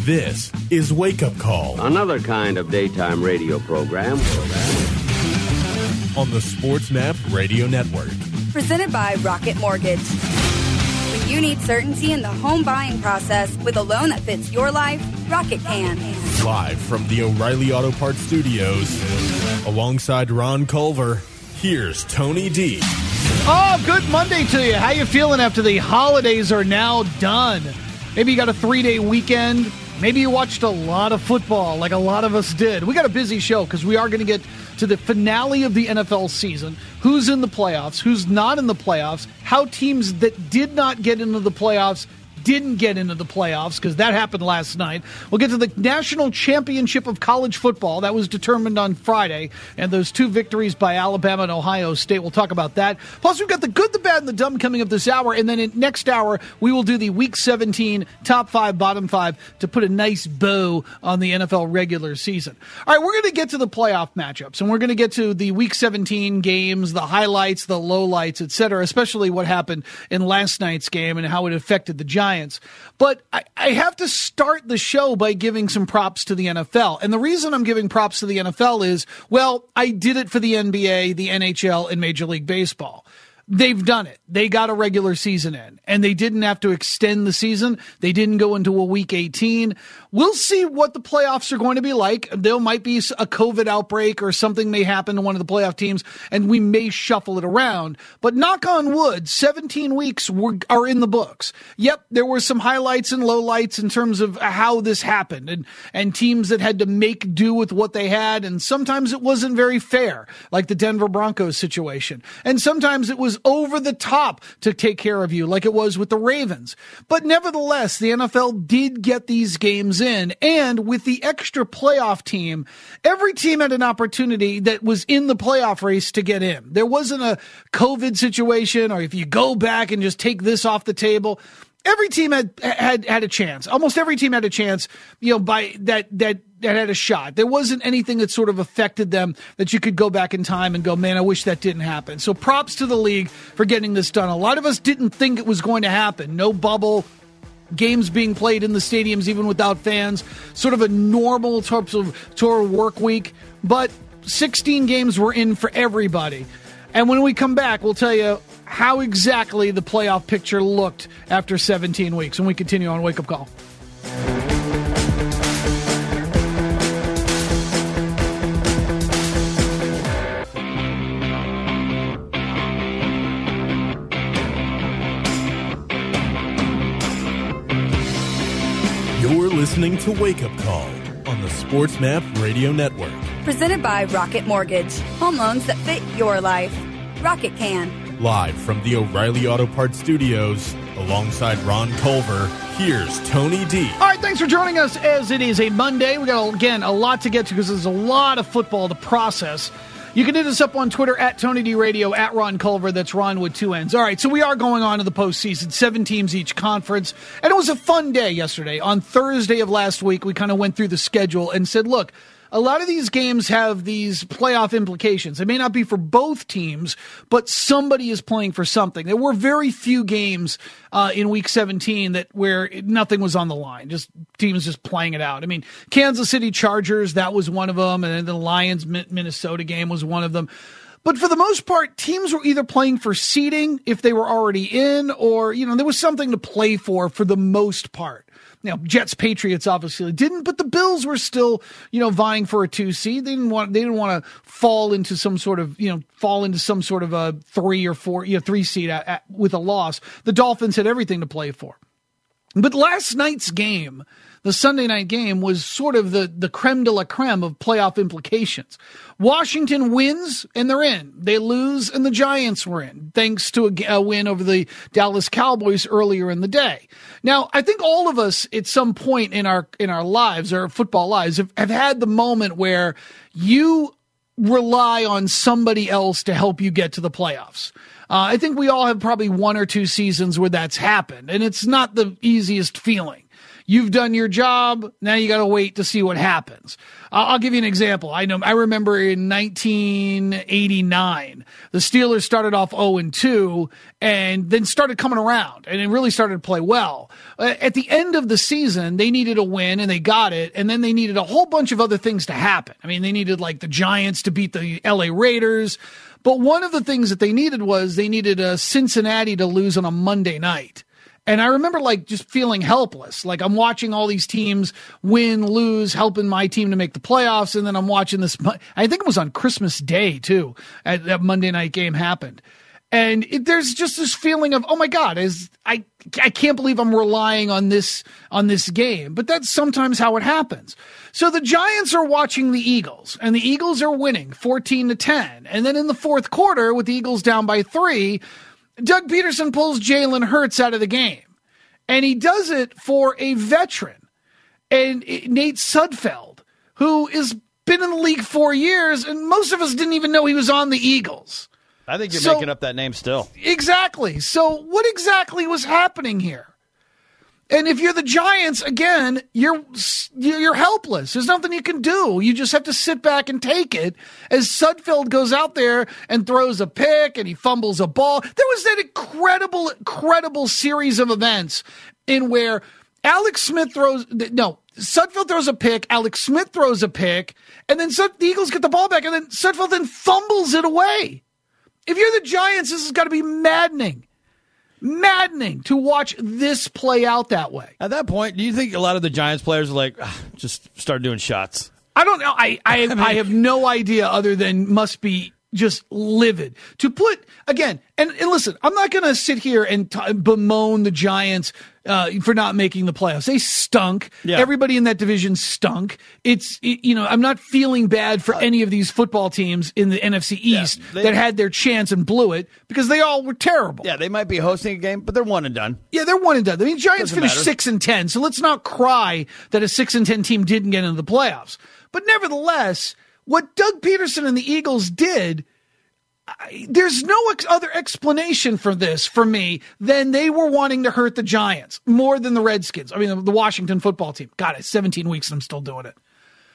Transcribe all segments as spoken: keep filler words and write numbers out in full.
This is Wake Up Call. Another kind of daytime radio program. On the SportsMap Radio Network. Presented by Rocket Mortgage. When you need certainty in the home buying process with a loan that fits your life, Rocket can. Live from the O'Reilly Auto Parts Studios, alongside Ron Culver, here's Tony D. Oh, good Monday to you. How you feeling after the holidays are now done? Maybe you got a three-day weekend. Maybe you watched a lot of football like a lot of us did. We got a busy show because we are going to get to the finale of the N F L season. Who's in the playoffs, who's not in the playoffs, how teams that did not get into the playoffs didn't get into the playoffs, because that happened last night. We'll get to the National Championship of College Football. That was determined on Friday, and those two victories by Alabama and Ohio State. We'll talk about that. Plus, we've got the good, the bad, and the dumb coming up this hour, and then in next hour, we will do the Week seventeen top five, bottom five to put a nice bow on the N F L regular season. All right, we're going to get to the playoff matchups, and we're going to get to the Week seventeen games, the highlights, the lowlights, et cetera, especially what happened in last night's game and how it affected the Giants. But I, I have to start the show by giving some props to the N F L. And the reason I'm giving props to the N F L is, well, I did it for the N B A, the N H L, and Major League Baseball. They've done it. They got a regular season in, and they didn't have to extend the season. They didn't go into a week eighteen. We'll see what the playoffs are going to be like. There might be a COVID outbreak or something may happen to one of the playoff teams, and we may shuffle it around. But knock on wood, seventeen weeks were, are in the books. Yep, there were some highlights and lowlights in terms of how this happened, and, and teams that had to make do with what they had, and sometimes it wasn't very fair, like the Denver Broncos situation. And sometimes it was over the top to take care of you, like it was with the Ravens. But nevertheless, the N F L did get these games in, and with the extra playoff team, every team had an opportunity that was in the playoff race to get in. There wasn't a COVID situation, or if you go back and just take this off the table. Every team had had had a chance. Almost every team had a chance, you know, by that that that had a shot. There wasn't anything that sort of affected them that you could go back in time and go, man, I wish that didn't happen. So props to the league for getting this done. A lot of us didn't think it was going to happen. No bubble, games being played in the stadiums even without fans, sort of a normal type of tour work week. But sixteen games were in for everybody. And when we come back, we'll tell you how exactly the playoff picture looked after seventeen weeks. And we continue on Wake Up Call. You're listening to Wake Up Call on the SportsMap Radio Network. Presented by Rocket Mortgage. Home loans that fit your life. Rocket can. Live from the O'Reilly Auto Parts Studios, alongside Ron Culver, here's Tony D. All right, thanks for joining us as it is a Monday. We got, again, a lot to get to because there's a lot of football to process. You can hit us up on Twitter at Tony D Radio, at Ron Culver. That's Ron with two N's. All right, so we are going on to the postseason, seven teams each conference. And it was a fun day yesterday. On Thursday of last week, we kind of went through the schedule and said, look, a lot of these games have these playoff implications. It may not be for both teams, but somebody is playing for something. There were very few games uh, in Week seventeen that where nothing was on the line, just teams just playing it out. I mean, Kansas City Chargers, that was one of them, and then the Lions-Minnesota game was one of them. But for the most part, teams were either playing for seeding if they were already in, or, you know, there was something to play for for the most part. You know, Jets, Patriots obviously didn't, but the Bills were still, you know, vying for a two seed. They didn't want, they didn't want to fall into some sort of, you know, fall into some sort of a three or four, you know, three seed at, at, with a loss. The Dolphins had everything to play for. But last night's game, the Sunday night game, was sort of the, the creme de la creme of playoff implications. Washington wins, and they're in. They lose, and the Giants were in, thanks to a, a win over the Dallas Cowboys earlier in the day. Now, I think all of us at some point in our in our lives, our football lives, have, have had the moment where you rely on somebody else to help you get to the playoffs. Uh, I think we all have probably one or two seasons where that's happened, and it's not the easiest feeling. You've done your job. Now you got to wait to see what happens. I'll, I'll give you an example. I know. I remember in nineteen eighty-nine, the Steelers started off oh and two and then started coming around and it really started to play well. Uh, at the end of the season, they needed a win and they got it. And then they needed a whole bunch of other things to happen. I mean, they needed like the Giants to beat the L A Raiders. But one of the things that they needed was they needed uh, Cincinnati to lose on a Monday night. And I remember like just feeling helpless. Like I'm watching all these teams win, lose, helping my team to make the playoffs. And then I'm watching this. I think it was on Christmas Day too. At that Monday night game happened. And it, there's just this feeling of, oh my God, is I I can't believe I'm relying on this on this game. But that's sometimes how it happens. So the Giants are watching the Eagles, and the Eagles are winning fourteen to ten. And then in the fourth quarter, with the Eagles down by three, Doug Peterson pulls Jalen Hurts out of the game, and he does it for a veteran, and it, Nate Sudfeld, who has been in the league four years, and most of us didn't even know he was on the Eagles. I think you're so, making up that name still. Exactly. So what exactly was happening here? And if you're the Giants, again, you're you're helpless. There's nothing you can do. You just have to sit back and take it as Sudfeld goes out there and throws a pick and he fumbles a ball. There was that incredible, incredible series of events in where Alex Smith throws – no, Sudfeld throws a pick, Alex Smith throws a pick, and then Sud, the Eagles get the ball back, and then Sudfeld then fumbles it away. If you're the Giants, this has got to be maddening. Maddening to watch this play out that way. At that point, do you think a lot of the Giants players are like, ah, just start doing shots? I don't know. I I, I, mean, I have no idea other than must be just livid. To put, again, and, and listen, I'm not going to sit here and t- bemoan the Giants uh, for not making the playoffs. They stunk. Yeah. Everybody in that division stunk. It's, it, you know, I'm not feeling bad for uh, any of these football teams in the N F C East yeah, they, that had their chance and blew it because they all were terrible. Yeah, they might be hosting a game, but they're one and done. Yeah, they're one and done. I mean, Giants Doesn't finished matter. six and ten, so let's not cry that a six and ten team didn't get into the playoffs. But nevertheless, what Doug Peterson and the Eagles did, I, there's no ex- other explanation for this for me than they were wanting to hurt the Giants more than the Redskins. I mean, the, the Washington football team. God, it's seventeen weeks and I'm still doing it.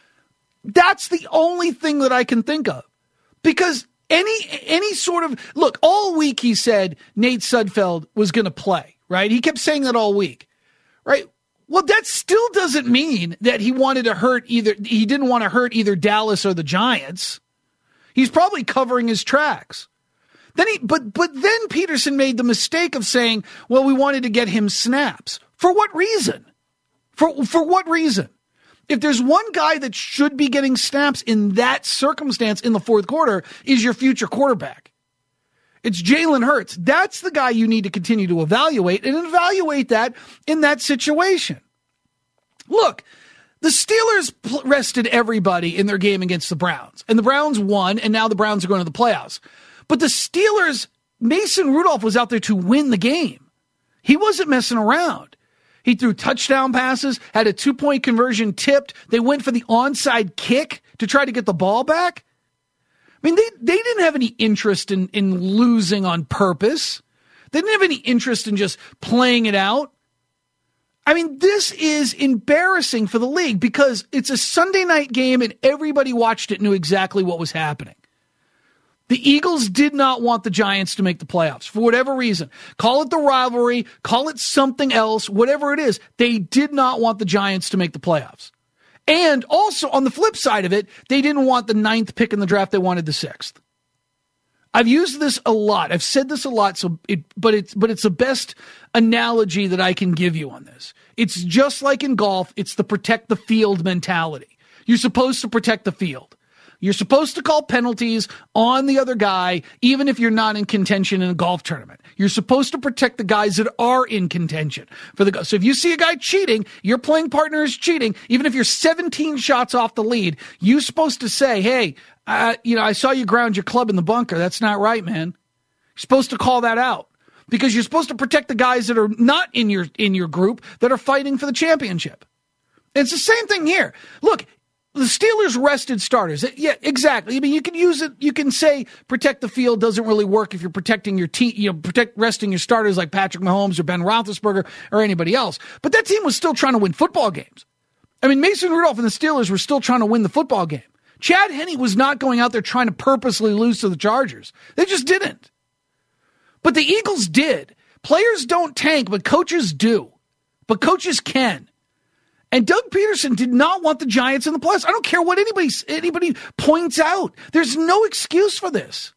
That's the only thing that I can think of. Because any any sort of, look, all week he said Nate Sudfeld was going to play, right? He kept saying that all week, right? Well, that still doesn't mean that he wanted to hurt either, he didn't want to hurt either Dallas or the Giants. He's probably covering his tracks. Then he, but but then Peterson made the mistake of saying, well, we wanted to get him snaps. For what reason? For for what reason? If there's one guy that should be getting snaps in that circumstance in the fourth quarter is your future quarterback. It's Jalen Hurts. That's the guy you need to continue to evaluate and evaluate that in that situation. Look, the Steelers rested everybody in their game against the Browns, and the Browns won, and now the Browns are going to the playoffs. But the Steelers, Mason Rudolph was out there to win the game. He wasn't messing around. He threw touchdown passes, had a two-point conversion tipped. They went for the onside kick to try to get the ball back. I mean, they, they didn't have any interest in, in losing on purpose. They didn't have any interest in just playing it out. I mean, this is embarrassing for the league because it's a Sunday night game and everybody watched it, knew exactly what was happening. The Eagles did not want the Giants to make the playoffs for whatever reason. Call it the rivalry, call it something else, whatever it is. They did not want the Giants to make the playoffs. And also, on the flip side of it, they didn't want the ninth pick in the draft. They wanted the sixth. I've used this a lot. I've said this a lot, so it, but it's but it's the best analogy that I can give you on this. It's just like in golf. It's the protect the field mentality. You're supposed to protect the field. You're supposed to call penalties on the other guy, even if you're not in contention in a golf tournament. You're supposed to protect the guys that are in contention for the. So if you see a guy cheating, your playing partner is cheating. Even if you're seventeen shots off the lead, you're supposed to say, "Hey, uh, you know, I saw you ground your club in the bunker. That's not right, man." You're supposed to call that out because you're supposed to protect the guys that are not in your in your group that are fighting for the championship. And it's the same thing here. Look. The Steelers rested starters. Yeah, exactly. I mean, you can use it. You can say protect the field doesn't really work if you're protecting your team, you know, protect resting your starters like Patrick Mahomes or Ben Roethlisberger or anybody else. But that team was still trying to win football games. I mean, Mason Rudolph and the Steelers were still trying to win the football game. Chad Henne was not going out there trying to purposely lose to the Chargers. They just didn't. But the Eagles did. Players don't tank, but coaches do. But coaches can. And Doug Peterson did not want the Giants in the playoffs. I don't care what anybody anybody points out. There's no excuse for this.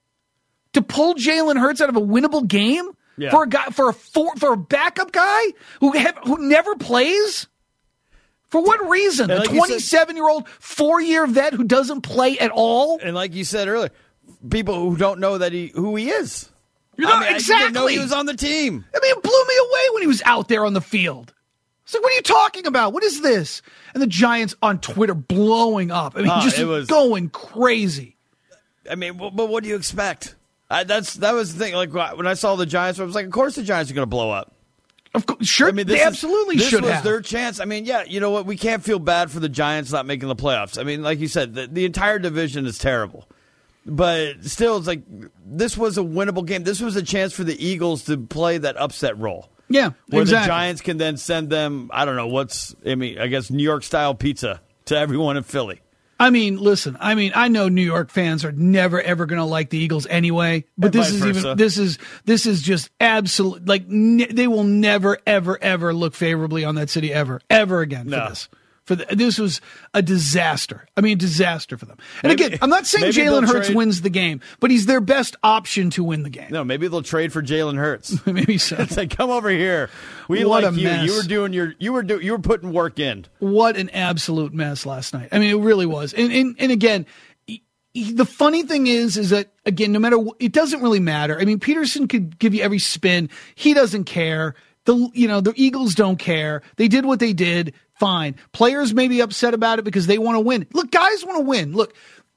To pull Jalen Hurts out of a winnable game yeah. for a guy for a for, for a backup guy who have, who never plays. For what reason? Like a twenty-seven-year-old four-year vet who doesn't play at all. And like you said earlier, people who don't know that he who he is. You're not, I mean, exactly. I didn't know he was on the team. I mean, it blew me away when he was out there on the field. It's like, what are you talking about? What is this? And the Giants on Twitter blowing up. I mean, uh, just was, going crazy. I mean, but, but what do you expect? I, that's that was the thing. Like when I saw the Giants, I was like, of course the Giants are going to blow up. Of course, sure. I mean, they is, absolutely this should was have. Their chance. I mean, yeah, you know what? We can't feel bad for the Giants not making the playoffs. I mean, like you said, the, the entire division is terrible. But still, it's like this was a winnable game. This was a chance for the Eagles to play that upset role. Yeah, where exactly. the Giants can then send them, I don't know, what's, I mean, I guess New York-style pizza to everyone in Philly. I mean, listen, I mean, I know New York fans are never, ever going to like the Eagles anyway, but and this is versa. even, this is, this is just absolute, like, ne- they will never, ever, ever look favorably on that city ever, ever again for no. this. For the, this was a disaster. I mean, disaster for them. And maybe, again, I'm not saying Jalen Hurts trade. wins the game, but he's their best option to win the game. No, maybe they'll trade for Jalen Hurts. Maybe so. It's like, come over here. We what like a you. Mess. You were doing your. You were do, You were putting work in. What an absolute mess last night. I mean, it really was. And and, and again, he, he, the funny thing is, is that again, no matter what, it doesn't really matter. I mean, Peterson could give you every spin. He doesn't care. The you know the Eagles don't care. They did what they did. Fine. Players may be upset about it because they want to win. Look, guys want to win. Look,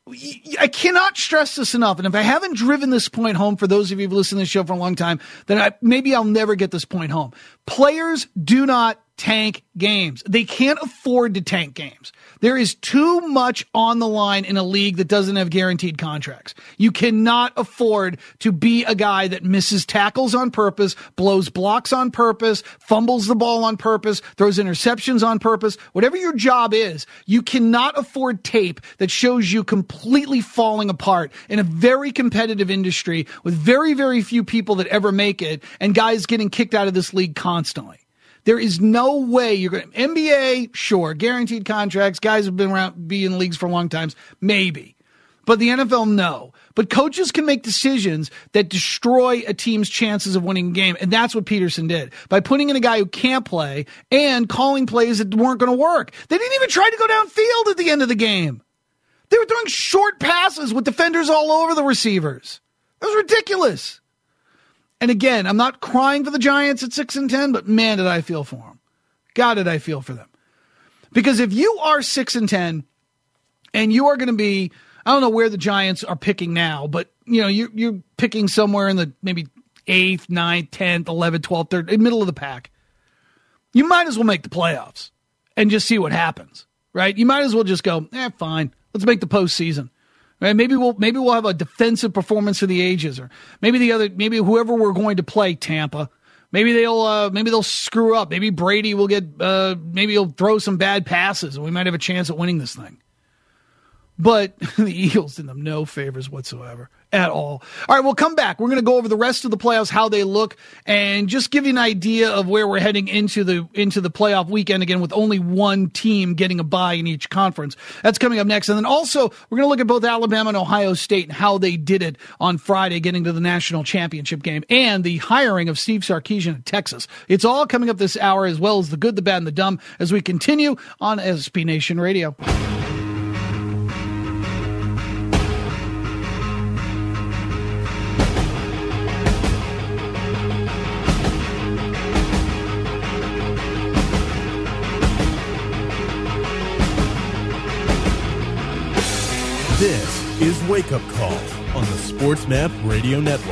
I cannot stress this enough. And if I haven't driven this point home for those of you who've listened to this show for a long time, then I, maybe I'll never get this point home. Players do not tank games. They can't afford to tank games. There is too much on the line in a league that doesn't have guaranteed contracts. You cannot afford to be a guy that misses tackles on purpose, blows blocks on purpose, fumbles the ball on purpose, throws interceptions on purpose. Whatever your job is, you cannot afford tape that shows you completely falling apart in a very competitive industry with very, very few people that ever make it and guys getting kicked out of this league constantly. There is no way you're going to, N B A, sure, guaranteed contracts, guys have been around, be in leagues for a long time, maybe. But the N F L, no. But coaches can make decisions that destroy a team's chances of winning a game, and that's what Peterson did. By putting in a guy who can't play and calling plays that weren't going to work. They didn't even try to go downfield at the end of the game. They were throwing short passes with defenders all over the receivers. It was ridiculous. And again, I'm not crying for the Giants at six and ten, but man, did I feel for them. God, did I feel for them. Because if you are six and ten and you are going to be, I don't know where the Giants are picking now, but you know, you're, you're picking somewhere in the maybe eighth, ninth, tenth, eleventh, twelfth, third, middle of the pack. You might as well make the playoffs and just see what happens, right? You might as well just go, eh, fine. Let's make the postseason. Right? Maybe we'll maybe we'll have a defensive performance for the ages, or maybe the other maybe whoever we're going to play, Tampa. Maybe they'll uh, maybe they'll screw up. Maybe Brady will get uh, maybe he'll throw some bad passes, and we might have a chance at winning this thing. But the Eagles did them no favors whatsoever at all. All right, we'll come back. We're going to go over the rest of the playoffs, how they look, and just give you an idea of where we're heading into the into the playoff weekend again with only one team getting a bye in each conference. That's coming up next. And then also, we're going to look at both Alabama and Ohio State and how they did it on Friday, getting to the national championship game, and the hiring of Steve Sarkisian at Texas. It's all coming up this hour, as well as the good, the bad, and the dumb, as we continue on S S P Nation Radio. This is Wake Up Call on the SportsMap Radio Network.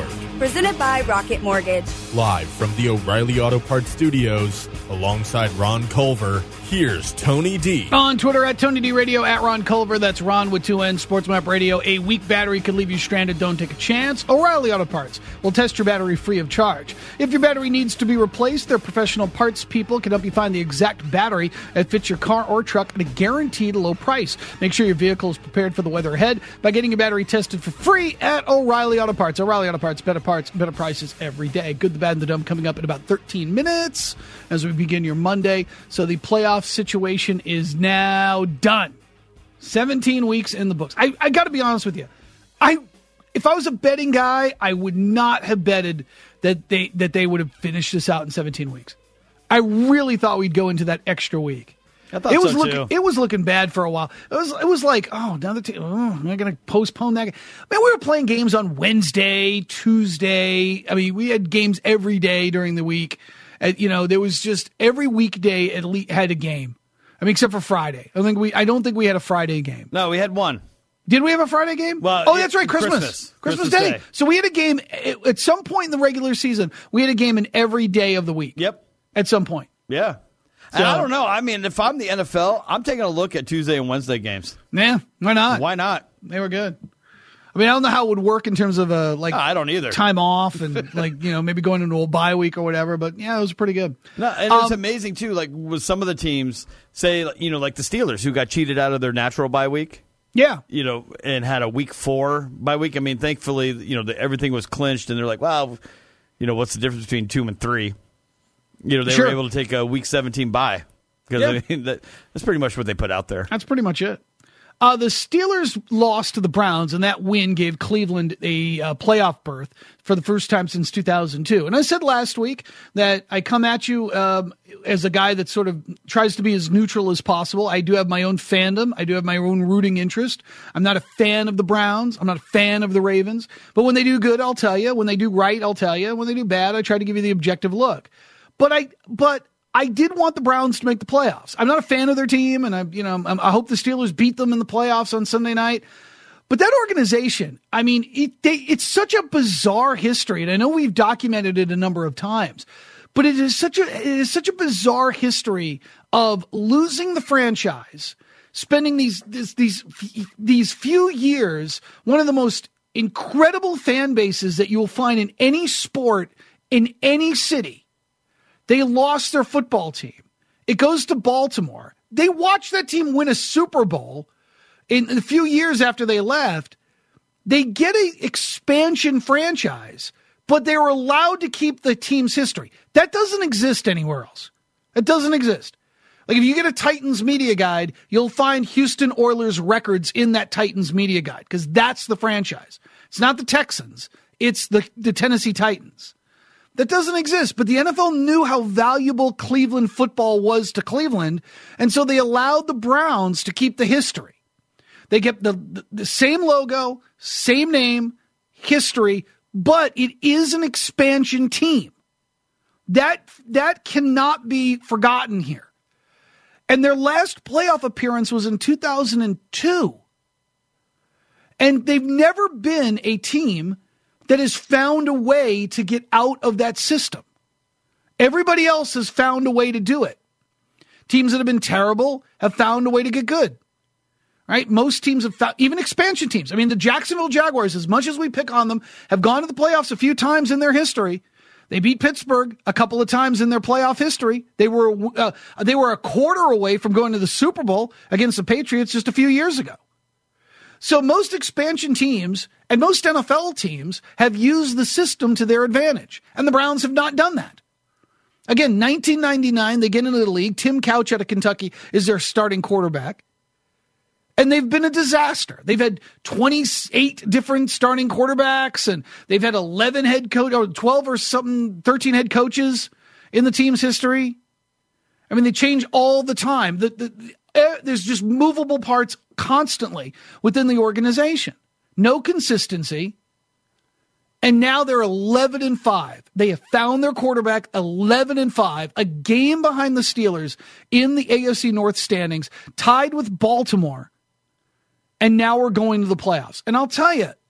presented by Rocket Mortgage. Live from the O'Reilly Auto Parts Studios, alongside Ron Culver, here's Tony D. On Twitter, at Tony D Radio, at Ron Culver. That's Ron with two N's, SportsMap Radio. A weak battery could leave you stranded. Don't take a chance. O'Reilly Auto Parts will test your battery free of charge. If your battery needs to be replaced, their professional parts people can help you find the exact battery that fits your car or truck at a guaranteed low price. Make sure your vehicle is prepared for the weather ahead by getting your battery tested for free at O'Reilly Auto Parts. O'Reilly Auto Parts, better parts, better prices every day. Good, the bad, and the dumb coming up in about thirteen minutes as we begin your Monday. So the playoff situation is now done. seventeen weeks in the books. I, I got to be honest with you. I, if I was a betting guy, I would not have betted that they that they would have finished this out in seventeen weeks. I really thought we'd go into that extra week. I thought it was so looking, too. It was looking bad for a while. It was it was like, oh, now the team, oh, am I going to postpone that? Man, we were playing games on Wednesday, Tuesday. I mean, we had games every day during the week. Uh, you know, there was just every weekday at least had a game. I mean, except for Friday. I think we. I don't think we had a Friday game. No, we had one. Did we have a Friday game? Well, oh, that's right, Christmas. Christmas, Christmas, Christmas Day. Day. So we had a game at some point in the regular season. We had a game in every day of the week. Yep. At some point. Yeah. So, and I don't know. I mean, if I'm the N F L, I'm taking a look at Tuesday and Wednesday games. Yeah, why not? Why not? They were good. I mean, I don't know how it would work in terms of uh, like No, I don't either. time off and like, you know, maybe going into a bye week or whatever. But yeah, it was pretty good. No, and Um, it's amazing too. Like with some of the teams, say you know, like the Steelers who got cheated out of their natural bye week. Yeah. You know, and had a week four bye week. I mean, thankfully, you know, the, everything was clinched, and they're like, well, you know, what's the difference between two and three? You know, they Sure. were able to take a week seventeen bye because Yeah. I mean, that, that's pretty much what they put out there. That's pretty much it. Uh, the Steelers lost to the Browns, and that win gave Cleveland a uh, playoff berth for the first time since two thousand two. And I said last week that I come at you um, as a guy that sort of tries to be as neutral as possible. I do have my own fandom. I do have my own rooting interest. I'm not a fan of the Browns. I'm not a fan of the Ravens. But when they do good, I'll tell you. When they do right, I'll tell you. When they do bad, I try to give you the objective look. But I, but I did want the Browns to make the playoffs. I'm not a fan of their team, and I, you know, I hope the Steelers beat them in the playoffs on Sunday night. But that organization, I mean, it, they, it's such a bizarre history, and I know we've documented it a number of times. But it is such a it is such a bizarre history of losing the franchise, spending these this, these these few years, one of the most incredible fan bases that you will find in any sport in any city. They lost their football team. It goes to Baltimore. They watched that team win a Super Bowl in a few years after they left. They get an expansion franchise, but they were allowed to keep the team's history. That doesn't exist anywhere else. It doesn't exist. Like if you get a Titans media guide, you'll find Houston Oilers records in that Titans media guide because that's the franchise. It's not the Texans. It's the, the Tennessee Titans. That doesn't exist, but the N F L knew how valuable Cleveland football was to Cleveland, and so they allowed the Browns to keep the history. They kept the, the, the same logo, same name, history, but it is an expansion team. That, that cannot be forgotten here. And their last playoff appearance was in two thousand two. And they've never been a team that has found a way to get out of that system. Everybody else has found a way to do it. Teams that have been terrible have found a way to get good. Right? Most teams have found, even expansion teams. I mean, the Jacksonville Jaguars, as much as we pick on them, have gone to the playoffs a few times in their history. They beat Pittsburgh a couple of times in their playoff history. They were uh, they were a quarter away from going to the Super Bowl against the Patriots just a few years ago. So most expansion teams and most N F L teams have used the system to their advantage, and the Browns have not done that. Again, nineteen ninety-nine, they get into the league. Tim Couch out of Kentucky is their starting quarterback, and they've been a disaster. They've had twenty-eight different starting quarterbacks, and they've had eleven head coach, or twelve or something, thirteen head coaches in the team's history. I mean, they change all the time. The, the, the, uh, there's just movable parts constantly within the organization. No consistency. And now they're eleven and five. They have found their quarterback, eleven and five, a game behind the Steelers in the A F C North standings, tied with Baltimore. And now we're going to the playoffs. And I'll tell you,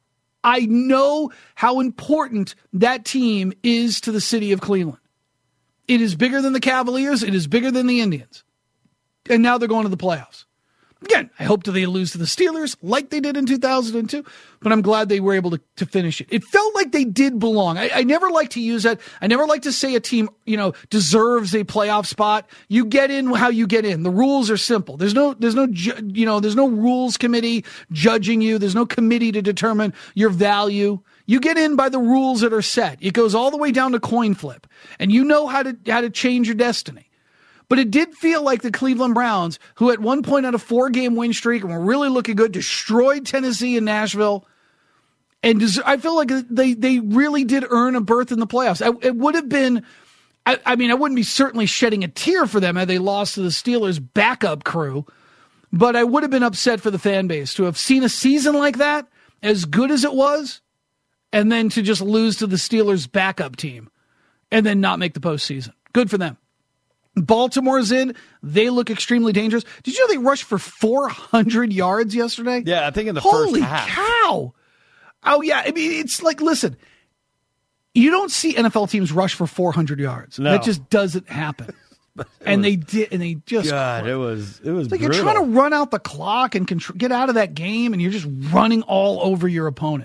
I know how important that team is to the city of Cleveland. It is bigger than the Cavaliers. It is bigger than the Indians. And now they're going to the playoffs. Again, I hope that they lose to the Steelers like they did in two thousand two, but I'm glad they were able to, to finish it. It felt like they did belong. I, I never like to use that. I never like to say a team, you know, deserves a playoff spot. You get in how you get in. The rules are simple. There's no, there's no, ju- you know, there's no rules committee judging you. There's no committee to determine your value. You get in by the rules that are set. It goes all the way down to coin flip, and you know how to how to change your destiny. But it did feel like the Cleveland Browns, who at one point had a four-game win streak and were really looking good, destroyed Tennessee and Nashville. And des- I feel like they, they really did earn a berth in the playoffs. I, it would have been, I, I mean, I wouldn't be certainly shedding a tear for them had they lost to the Steelers' backup crew, but I would have been upset for the fan base to have seen a season like that, as good as it was, and then to just lose to the Steelers' backup team and then not make the postseason. Good for them. Baltimore's in. They look extremely dangerous. Did you know they rushed for four hundred yards yesterday? Yeah, I think in the Holy first half. Holy cow. Oh, yeah. I mean, it's like, listen, you don't see N F L teams rush for four hundred yards. No. That just doesn't happen. and was, they did, and they just. God, it was, it was it's like brutal. you're trying to run out the clock and contr- get out of that game, and you're just running all over your opponent.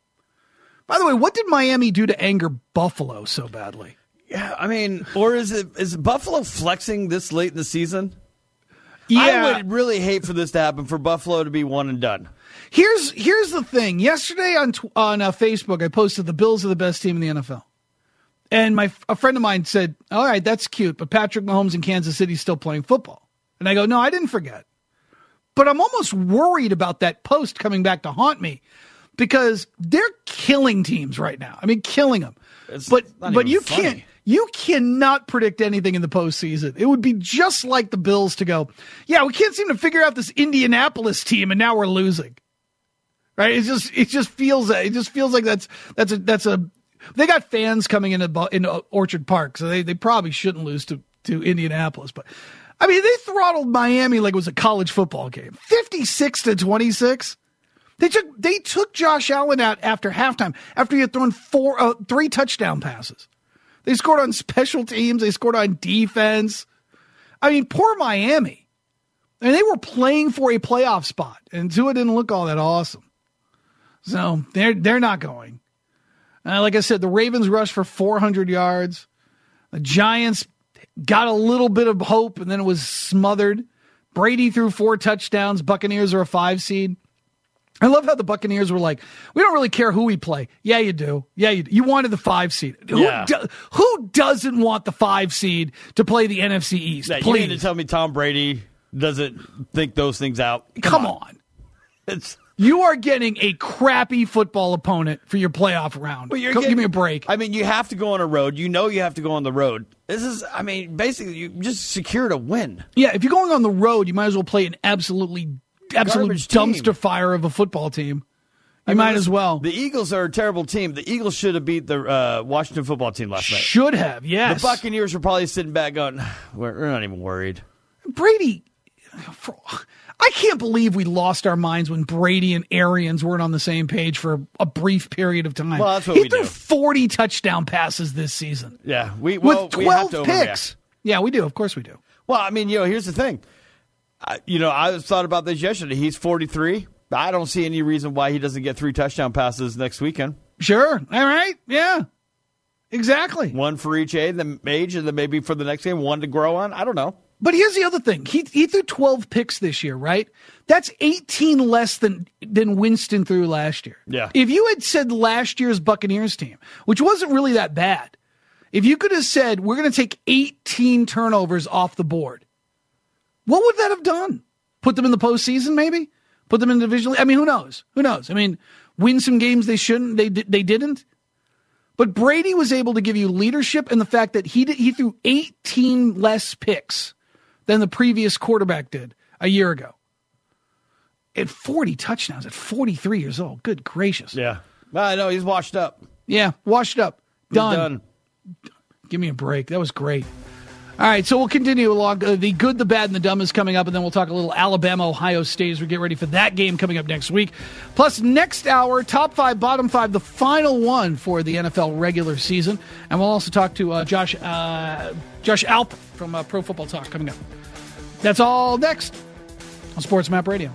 By the way, what did Miami do to anger Buffalo so badly? Yeah, I mean, or is it is Buffalo flexing this late in the season? Yeah. I would really hate for this to happen, for Buffalo to be one and done. Here's here's the thing. Yesterday on on uh, Facebook, I posted the Bills are the best team in the N F L, and my a friend of mine said, "All right, that's cute, but Patrick Mahomes in Kansas City is still playing football." And I go, "No, I didn't forget." But I'm almost worried about that post coming back to haunt me, because they're killing teams right now. I mean, killing them. It's but not but even you funny. can't. You cannot predict anything in the postseason. It would be just like the Bills to go, yeah, we can't seem to figure out this Indianapolis team, and now we're losing. Right? It just it just feels it just feels like that's that's a that's a they got fans coming into into Orchard Park, so they, they probably shouldn't lose to to Indianapolis. But I mean, they throttled Miami like it was a college football game, fifty-six to twenty-six. They took they took Josh Allen out after halftime after he had thrown four uh, three touchdown passes. They scored on special teams. They scored on defense. I mean, poor Miami. And they were playing for a playoff spot, and Tua didn't look all that awesome. So they're they're not going. Uh, like I said, the Ravens rushed for four hundred yards. The Giants got a little bit of hope, and then it was smothered. Brady threw four touchdowns. Buccaneers are a five seed. I love how the Buccaneers were like, we don't really care who we play. Yeah, you do. Yeah, you do. You wanted the five seed. Yeah. Who, do, who doesn't want the five seed to play the N F C East? Yeah, you Please. mean to tell me Tom Brady doesn't think those things out? Come, Come on. on. It's You are getting a crappy football opponent for your playoff round. Well, you're Come, getting, give me a break. I mean, you have to go on a road. You know you have to go on the road. This is, I mean, basically, you just secured a win. Yeah, if you're going on the road, you might as well play an absolutely, absolute Garbage dumpster team. fire of a football team. You I mean, might listen, as well. The Eagles are a terrible team. The Eagles should have beat the uh, Washington football team last night. Should have, yes. The Buccaneers were probably sitting back going, we're, we're not even worried. Brady, for, I can't believe we lost our minds when Brady and Arians weren't on the same page for a brief period of time. Well, that's what he we threw do. forty touchdown passes this season. Yeah, we well, with we have twelve to overreact. picks. Yeah, we do. Of course we do. Well, I mean, you know, here's the thing. I, you know, I thought about this yesterday. He's forty-three. I don't see any reason why he doesn't get three touchdown passes next weekend. Sure. All right. Yeah. Exactly. One for each age, then age, and then maybe for the next game, one to grow on. I don't know. But here's the other thing. He he threw twelve picks this year, right? That's eighteen less than than Winston threw last year. Yeah. If you had said last year's Buccaneers team, which wasn't really that bad, if you could have said we're going to take eighteen turnovers off the board, what would that have done? Put them in the postseason, maybe? Put them in the division? I mean, who knows? Who knows? I mean, win some games they shouldn't. They they didn't. But Brady was able to give you leadership and the fact that he did, he threw eighteen less picks than the previous quarterback did a year ago. At forty touchdowns, at forty-three years old. Good gracious. Yeah. I know. He's washed up. Yeah, washed up. He's Done. done. Give me a break. That was great. All right, so we'll continue along. Uh, the good, the bad, and the dumb is coming up, and then we'll talk a little Alabama, Ohio State as we get ready for that game coming up next week. Plus, next hour, top five, bottom five, the final one for the N F L regular season. And we'll also talk to uh, Josh uh, Josh Alp from uh, Pro Football Talk coming up. That's all next on Sports Map Radio.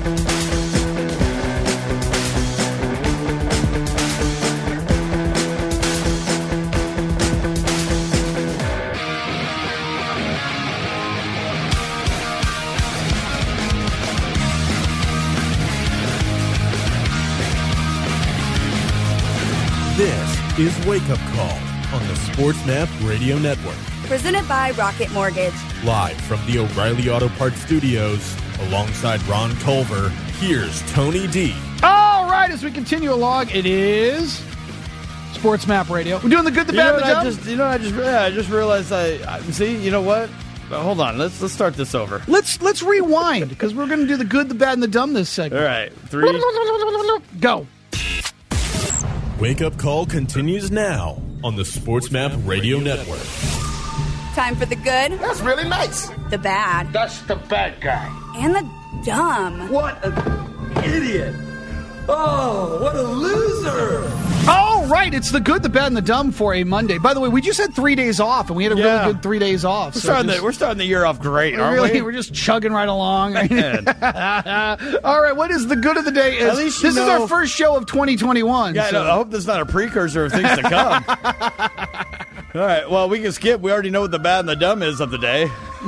This is Wake Up Call on the Sports Map Radio Network. Presented by Rocket Mortgage. Live from the O'Reilly Auto Parts Studios, alongside Ron Culver, here's Tony D. All right, as we continue along, it is Sports Map Radio. We're doing the good, the You bad, know and the what I dumb. just, you know, what I just, yeah, I just realized I, I see. You know what? Uh, Hold on. Let's let's start this over. Let's let's rewind because we're going to do the good, the bad, and the dumb this All segment. right, three. Go. Wake Up Call continues now on the Sports Map Radio Network. Time for the good, That's really nice. the bad, That's the bad guy. and the dumb. What an idiot. Oh, what a loser. All right, it's the good, the bad, and the dumb for a Monday. By the way, we just had three days off, and we had a Yeah. really good three days off. We're so starting just- the we're starting the year off great, aren't really, we? we're just chugging right along. Man. All right, what is the good of the day? Is, At least you this is know- our first show of twenty twenty-one. Yeah, I, so- know. I hope this is not a precursor of things to come. All right, well, we can skip. We already know what the bad and the dumb is of the day.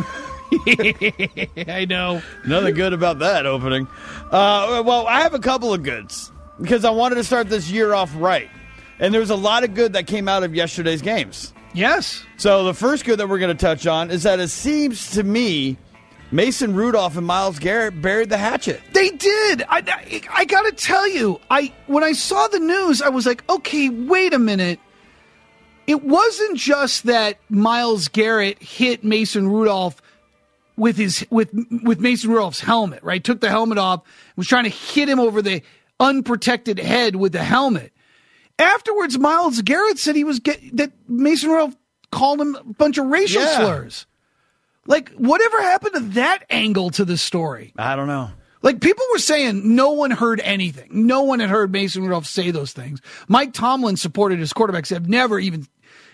I know. Nothing good about that opening. Uh, well, I have a couple of goods because I wanted to start this year off right. And there was a lot of good that came out of yesterday's games. Yes. So the first good that we're going to touch on is that it seems to me Mason Rudolph and Myles Garrett buried the hatchet. They did. I, I, I got to tell you, I when I saw the news, I was like, okay, wait a minute. It wasn't just that Myles Garrett hit Mason Rudolph with his with with Mason Rudolph's helmet, right? Took the helmet off, was trying to hit him over the unprotected head with the helmet. Afterwards, Myles Garrett said he was get, that Mason Rudolph called him a bunch of racial Yeah. slurs. Like, whatever happened to that angle to the story? I don't know. Like, people were saying no one heard anything. No one had heard Mason Rudolph say those things. Mike Tomlin supported his quarterback, said, I've never even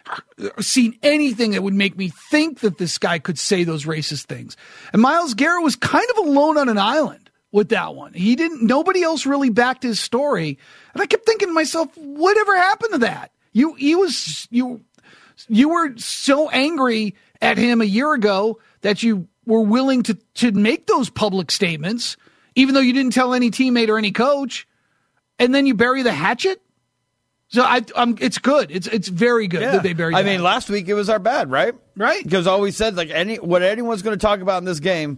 seen anything that would make me think that this guy could say those racist things. And Myles Garrett was kind of alone on an island with that one. He didn't, nobody else really backed his story. And I kept thinking to myself, whatever happened to that? You, he was, you, you were so angry at him a year ago that you were willing to, to make those public statements, even though you didn't tell any teammate or any coach, and then you bury the hatchet? So I, um, it's good. It's it's very good that they buried the I mean, hatchet. last week it was our bad, right? Right. Because all we said, like, any what anyone's going to talk about in this game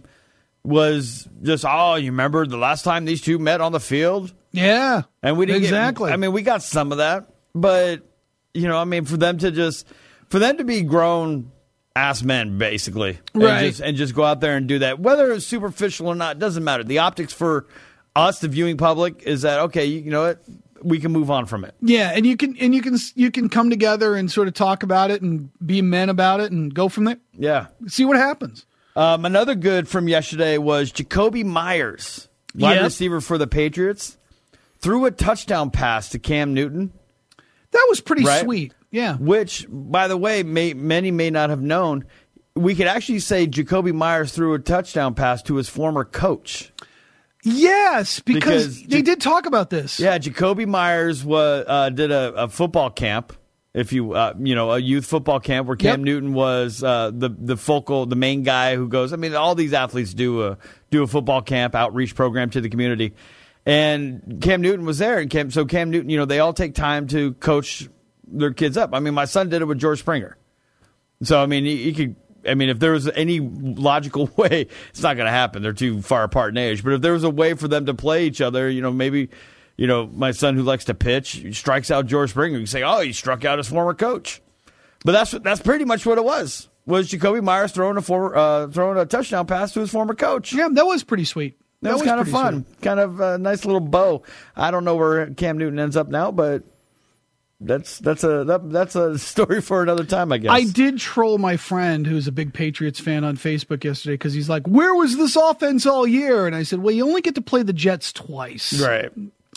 was just, oh, you remember the last time these two met on the field? Yeah. And we didn't get- exactly. I mean, we got some of that, but you know, I mean, for them to just for them to be grown ass men, basically, Right. and just, and just go out there and do that, whether it's superficial or not, doesn't matter. The optics for us, the viewing public, is that okay? You, you know what? We can move on from it. Yeah, and you can and you can you can come together and sort of talk about it and be men about it and go from there. Yeah. See what happens. Um, another good from yesterday was Jacoby Myers, wide Yep. receiver for the Patriots, threw a touchdown pass to Cam Newton, That was pretty Right. sweet. Yeah. which, by the way, may, many may not have known. We could actually say Jacoby Myers threw a touchdown pass to his former coach. Yes, because, Because they Ja- did talk about this. Yeah, Jacoby Myers was uh, did a, a football camp, if you uh, you know, a youth football camp where Cam Yep. Newton was uh, the the focal, the main guy who goes. I mean, all these athletes do a do a football camp outreach program to the community, and Cam Newton was there, and Cam, so Cam Newton, you know, they all take time to coach their kids up. I mean, my son did it with George Springer, so I mean, he, he could. I mean, if there was any logical way, it's not going to happen. They're too far apart in age. But if there was a way for them to play each other, you know, maybe, you know, my son who likes to pitch strikes out George Springer. You say, oh, he struck out his former coach. But that's that's pretty much what it was. Was Jacoby Myers throwing a former, uh, throwing a touchdown pass to his former coach? Yeah, that was pretty sweet. That, was, kind of pretty fun. sweet. Kind of a nice little bow. I don't know where Cam Newton ends up now, but that's that's a that, that's a story for another time, I guess. I did troll my friend who's a big Patriots fan on Facebook yesterday because he's like, where was this offense all year? And I said, well, you only get to play the Jets twice. Right.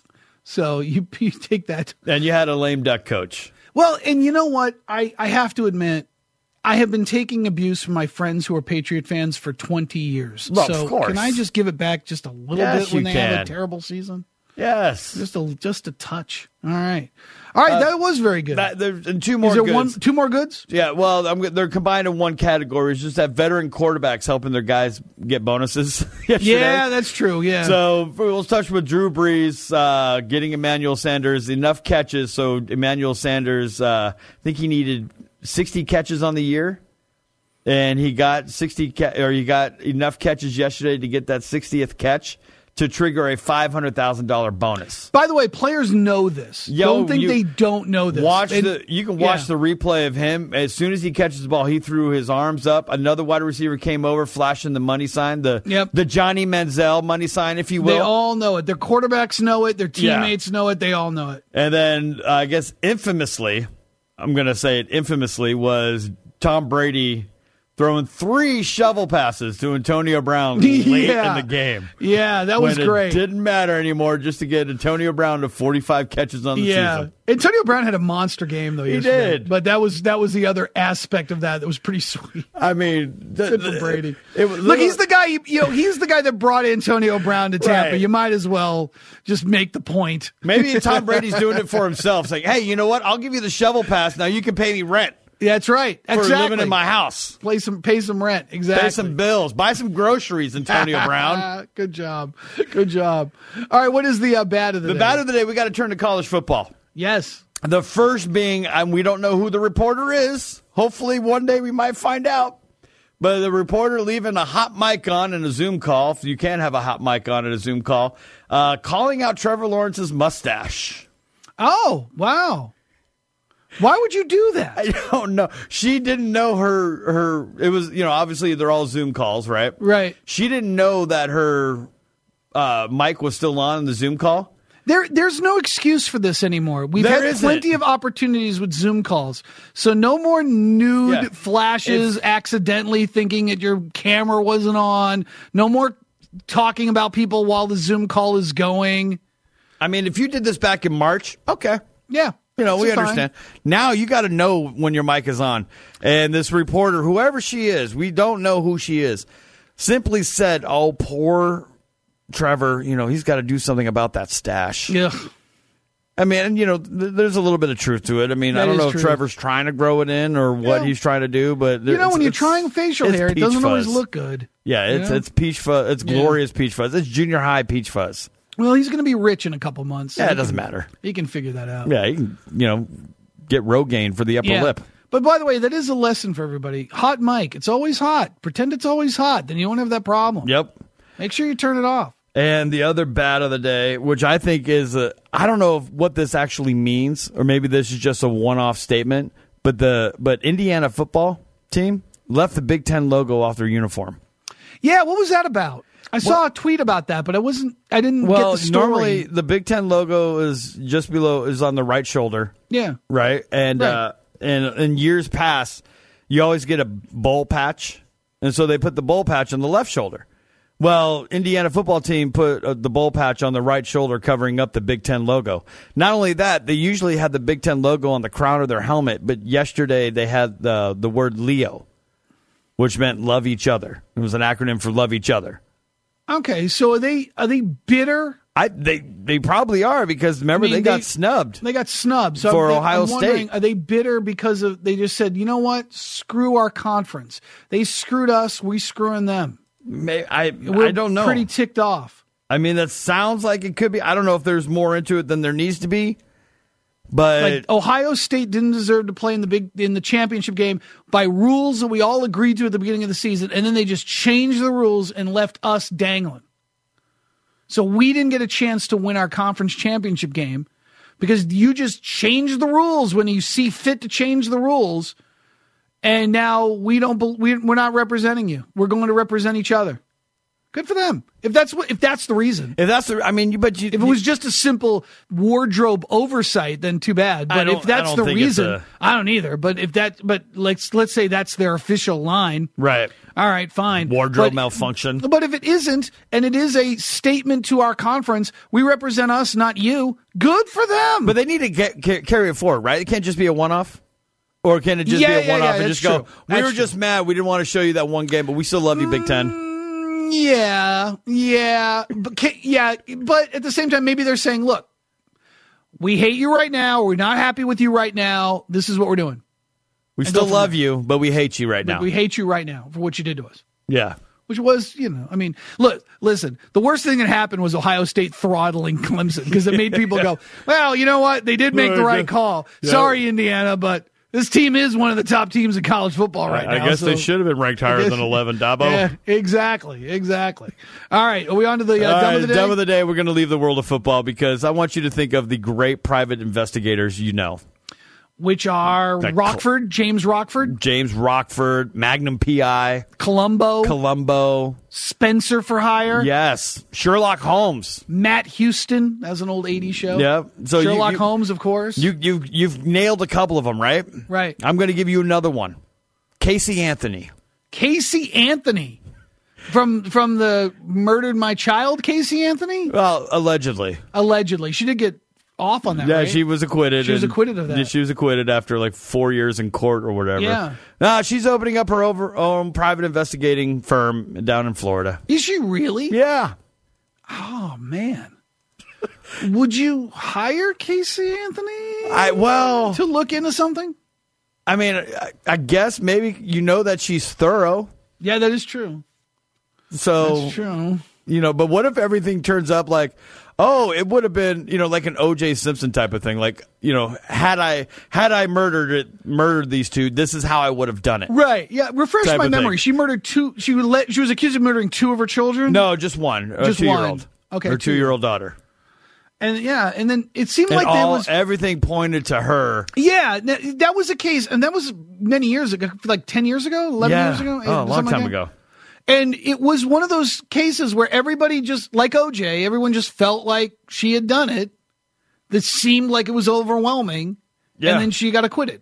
So you, you take that. And you had a lame duck coach. Well, and you know what? I, I have to admit, I have been taking abuse from my friends who are Patriot fans for twenty years. Well, so of course. Can I just give it back just a little Yes, bit when you they have can. a terrible season? Yes. Just a just a touch. All right. All right, Uh, that was very good. That, there's and two more Is there goods. one two more goods? Yeah, well, I'm, they're combined in one category. It's just that veteran quarterbacks helping their guys get bonuses yesterday. Yeah, that's true. Yeah. So we'll touch with Drew Brees uh, getting Emmanuel Sanders enough catches. So Emmanuel Sanders, uh, I think he needed sixty catches on the year, and he got sixty ca- or he got enough catches yesterday to get that sixtieth catch to trigger a five hundred thousand dollars bonus. By the way, players know this. Yo, don't think you- they don't know this. Watch And- the. You can watch yeah. the replay of him. As soon as he catches the ball, he threw his arms up. Another wide receiver came over, flashing the money sign, the Yep. the Johnny Manziel money sign, if you will. They all know it. Their quarterbacks know it. Their Yeah. teammates know it. They all know it. And then uh, I guess infamously, I'm going to say it infamously, was Tom Brady throwing three shovel passes to Antonio Brown late Yeah. in the game. Yeah, that was when great. It didn't matter anymore just to get Antonio Brown to forty-five catches on the yeah, season. Antonio Brown had a monster game though. He yesterday. did. but that was that was the other aspect of that that was pretty sweet. I mean, the, Good for Brady. It was, Look, he's the guy. You know, he's the guy that brought Antonio Brown to Tampa. Right. You might as well just make the point. Maybe Tom Brady's doing it for himself. It's like, hey, you know what? I'll give you the shovel pass. Now you can pay me rent Yeah, that's right. for Exactly. living in my house. Play some, pay some rent. Exactly. Pay some bills. Buy some groceries, Antonio Brown. Good job. Good job. All right, what is the uh, bad of the, The day? bad of the day, we got to turn to college football. Yes. The first being, and we don't know who the reporter is. Hopefully one day we might find out. But the reporter leaving a hot mic on in a Zoom call, if you can have a hot mic on in a Zoom call, uh, calling out Trevor Lawrence's mustache. Oh, wow. Why would you do that? I don't know. She didn't know her, her, it was, you know, obviously they're all Zoom calls, right? Right. She didn't know that her uh, mic was still on in the Zoom call. There, there's no excuse for this anymore. We've There had isn't. plenty of opportunities with Zoom calls. So no more nude Yeah. flashes, If- accidentally thinking that your camera wasn't on. No more talking about people while the Zoom call is going. I mean, if you did this back in March, okay. Yeah. You know, we It's fine. understand. Now you got to know when your mic is on. And this reporter, whoever she is, we don't know who she is, simply said, oh, poor Trevor, you know, he's got to do something about that stash. Yeah. I mean, and, you know, th- there's a little bit of truth to it. I mean, That I don't is know true. if Trevor's trying to grow it in or what Yeah. he's trying to do, but You know, it's- when you're it's- trying facial it's hair, it peach doesn't always fuzz. look good. Yeah, it's You know? it's peach fuzz. It's Yeah. glorious peach fuzz. It's junior high peach fuzz. Well, he's going to be rich in a couple months. so Yeah, he it doesn't can- matter. He can figure that out. Yeah, you can, you know, get Rogaine for the upper Yeah. lip. But by the way, that is a lesson for everybody. Hot mic. It's always hot. Pretend it's always hot. Then you won't have that problem. Yep. Make sure you turn it off. And the other bad of the day, which I think is, a, I don't know if, what this actually means, or maybe this is just a one-off statement, but the but Indiana football team left the Big Ten logo off their uniform. Yeah, what was that about? I saw a tweet about that, but I wasn't. I didn't Well, get the story. normally the Big Ten logo is just below, is on the right shoulder, yeah, right? And Right. uh, and in years past, you always get a bowl patch, and so they put the bowl patch on the left shoulder. Well, Indiana football team put uh, the bowl patch on the right shoulder, covering up the Big Ten logo. Not only that, they usually had the Big Ten logo on the crown of their helmet, but yesterday they had the the word Leo, which meant love each other. It was an acronym for love each other. Okay, so are they are they bitter? I they they probably are because remember I mean, they got they- snubbed. They got snubbed so For I'm, Ohio I'm wondering, State. Are they bitter because of they just said, you know what? Screw our conference. They screwed us. We screwing them. May, I We're I don't know. Pretty ticked off. I mean, that sounds like it could be. I don't know if there's more into it than there needs to be. But Like Ohio State didn't deserve to play in the big in the championship game by rules that we all agreed to at the beginning of the season, and then they just changed the rules and left us dangling. So we didn't get a chance to win our conference championship game because you just changed the rules when you see fit to change the rules, and now we don't. bel- we- We're not representing you. We're going to represent each other. Good for them. If that's what, if that's the reason. If that's the, I mean, but you, if it was just a simple wardrobe oversight, then too bad. But if that's the reason, a, I don't either. But if that, but let's let's say that's their official line, right? All right, fine. Wardrobe but, malfunction. But if it isn't, and it is a statement to our conference, we represent us, not you. Good for them. But they need to get carry it forward, right? It can't just be a one-off. Or can it just yeah, be a yeah, one-off yeah, and just true. go, we that's were true. just mad. We didn't want to show you that one game, but we still love you, Big Ten. Mm, yeah, yeah. But, yeah, but at the same time, maybe they're saying, look, we hate you right now. We're not happy with you right now. This is what we're doing. We and still love you, but we hate you right but now. We hate you right now for what you did to us. Yeah. Which was, you know, I mean, look, listen, the worst thing that happened was Ohio State throttling Clemson because it made people go, well, you know what? They did make the right call. Yeah. Sorry, Indiana, but this team is one of the top teams in college football right I now. I guess so. they should have been ranked higher guess, than eleven, Dabo. Yeah, exactly, exactly. All right, are we on to the uh, All dumb right, of the day? Dumb of the day, we're going to leave the world of football because I want you to think of the great private investigators you know. Which are Like Rockford, James Rockford, James Rockford, Magnum P I, Columbo, Columbo, Spencer for Hire, yes, Sherlock Holmes, Matt Houston. That was an old eighties show. yeah. So Sherlock you, you, Holmes, of course. You you you've nailed a couple of them, right? Right. I'm going to give you another one. Casey Anthony. Casey Anthony. From from the Murdered My Child, Casey Anthony? Well, allegedly. Allegedly. She did get off on that, Yeah, right? she was acquitted. She was and- acquitted of that. Yeah, she was acquitted after like four years in court or whatever. Yeah. No, she's opening up her over, own private investigating firm down in Florida. Is she really? Yeah. Oh, man. Would you hire Casey Anthony I well, to look into something? I mean, I, I guess maybe you know that she's thorough. Yeah, that is true. So That's true. You know, but what if everything turns up like, oh, it would have been, you know, like an O J Simpson type of thing. Like, you know, had I had I murdered it, murdered these two, this is how I would have done it. Right. Yeah. Refresh Type my of memory. thing. She murdered two. She would let. She was accused of murdering two of her children. No, just one. Just a two one. year old. Okay, Her two. two year old daughter. And yeah, and then it seemed And like there all, was. everything pointed to her. Yeah, n- that was a case, and that was many years ago, like ten years ago, eleven Yeah. years ago. Oh, a long something time like that. ago. And it was one of those cases where everybody just, like O J, everyone just felt like she had done it. That seemed like it was overwhelming. Yeah. And then she got acquitted.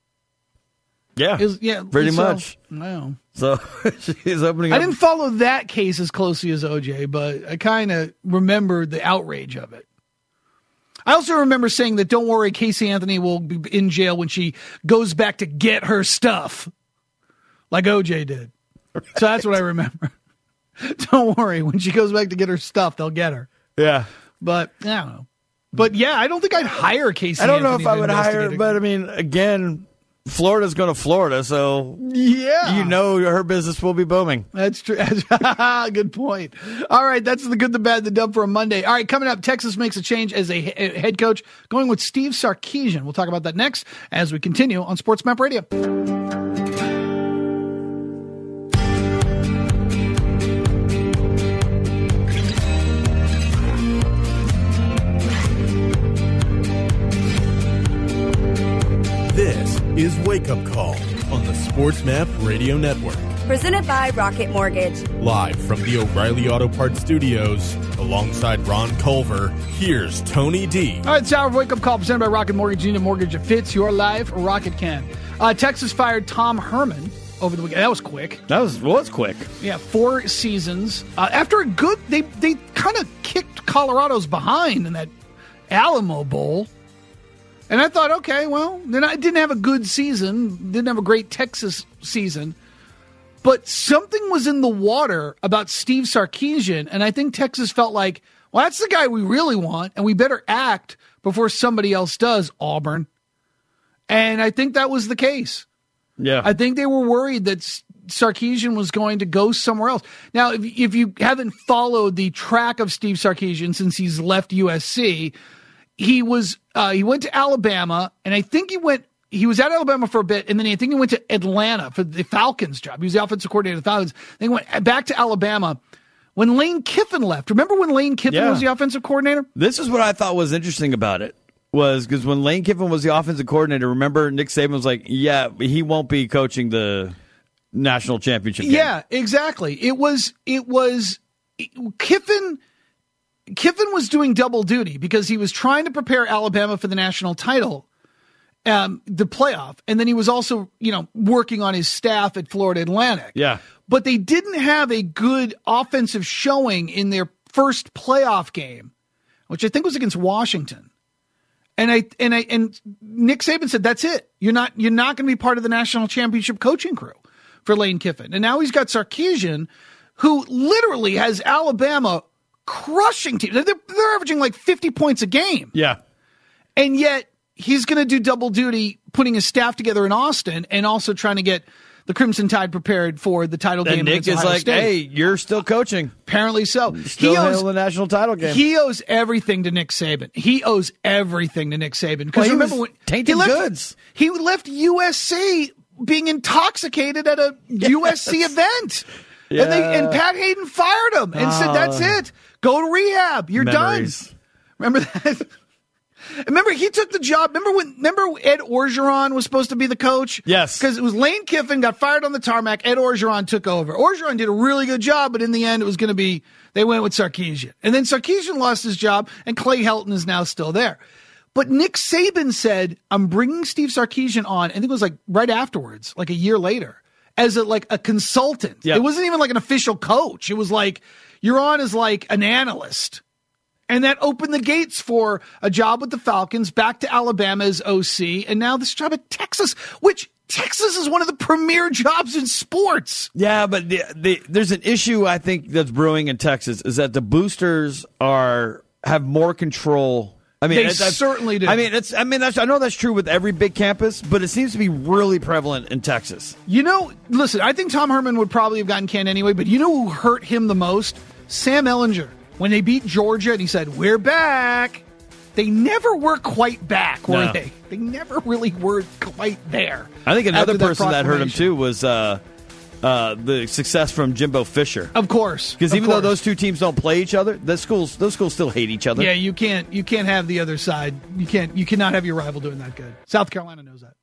Yeah. It was- yeah. Pretty so- much. Wow. So she's opening I up. didn't follow that case as closely as O J, but I kind of remembered the outrage of it. I also remember saying that, don't worry, Casey Anthony will be in jail when she goes back to get her stuff, like O J did. Right. So that's what I remember. Don't worry, when she goes back to get her stuff, they'll get her. Yeah. But, I don't know. But, yeah, I don't think I'd hire Casey I don't know Anthony if I to would investigate hire, it. but I mean, again, Florida's going to Florida, so yeah, you know her business will be booming. That's true. Good point. All right, that's the good, the bad, the dumb for a Monday. All right, coming up, Texas makes a change as a he- head coach, going with Steve Sarkisian. We'll talk about that next as we continue on Sports Map Radio. This is Wake Up Call on the Sports Map Radio Network. Presented by Rocket Mortgage. Live from the O'Reilly Auto Parts Studios, alongside Ron Culver, here's Tony D. All right, it's our Wake Up Call presented by Rocket Mortgage. You need a mortgage that fits your life. Rocket can. Uh, Texas fired Tom Herman over the weekend. That was quick. That was was quick. Yeah, four seasons. Uh, after a good, they they kind of kicked Colorado's behind in that Alamo Bowl. And I thought, okay, well, then I didn't have a good season, didn't have a great Texas season, but something was in the water about Steve Sarkisian, and I think Texas felt like, well, that's the guy we really want, and we better act before somebody else does, Auburn. And I think that was the case. Yeah. I think they were worried that Sarkisian was going to go somewhere else. Now, if, if you haven't followed the track of Steve Sarkisian since he's left U S C, he was uh, he went to Alabama, and I think he went he was at Alabama for a bit, and then I think he went to Atlanta for the Falcons job. He was the offensive coordinator of the Falcons. Then he went back to Alabama when Lane Kiffin left. Remember when Lane Kiffin Yeah. was the offensive coordinator? This is what I thought was interesting about it. Was because when Lane Kiffin was the offensive coordinator, remember Nick Saban was like, yeah, he won't be coaching the national championship game. Yeah, exactly. It was it was Kiffin Kiffin was doing double duty because he was trying to prepare Alabama for the national title, um, the playoff, and then he was also, you know, working on his staff at Florida Atlantic. Yeah. But they didn't have a good offensive showing in their first playoff game, which I think was against Washington. And I and I and Nick Saban said, "That's it. You're not you're not going to be part of the national championship coaching crew for Lane Kiffin." And now he's got Sarkisian, who literally has Alabama crushing teams. They're, they're averaging like fifty points a game. Yeah. And yet he's going to do double duty, putting his staff together in Austin and also trying to get the Crimson Tide prepared for the title and game Nick against is Ohio like, State. hey, you're still coaching. Apparently so. Still he handle owes, the national title game. He owes everything to Nick Saban. He owes everything to Nick Saban. Because Well, he remember was when tainted he left, goods. He left U S C being intoxicated at a U S C event. Yeah. And they and Pat Hayden fired him and said, "That's it. Go to rehab. You're Memories. done." Remember that? Remember he took the job. Remember when? Remember Ed Orgeron was supposed to be the coach? Yes. Because it was Lane Kiffin got fired on the tarmac. Ed Orgeron took over. Orgeron did a really good job, but in the end, it was going to be they went with Sarkisian, and then Sarkisian lost his job, and Clay Helton is now still there. But Nick Saban said, "I'm bringing Steve Sarkisian on." I think it was like right afterwards, like a year later, as a like a consultant. Yeah. It wasn't even like an official coach. It was like you're on as like an analyst. And that opened the gates for a job with the Falcons, back to Alabama as O C, and now this job at Texas, which Texas is one of the premier jobs in sports. Yeah, but the, the, there's an issue I think that's brewing in Texas is that the boosters are have more control. I mean, They it's- I've- certainly do. I mean, it's. I mean, that's, I know that's true with every big campus, but it seems to be really prevalent in Texas. You know, listen, I think Tom Herman would probably have gotten canned anyway, but you know who hurt him the most? Sam Ehlinger. When they beat Georgia and he said, "We're back," they never were quite back, were No. they? They never really were quite there. I think another after person that hurt him proclamation. too was uh, uh, the success from Jimbo Fisher. Of course. Because of even though course. those two teams don't play each other, the schools those schools still hate each other. Yeah, you can't you can't have the other side. You can't you cannot have your rival doing that good. South Carolina knows that.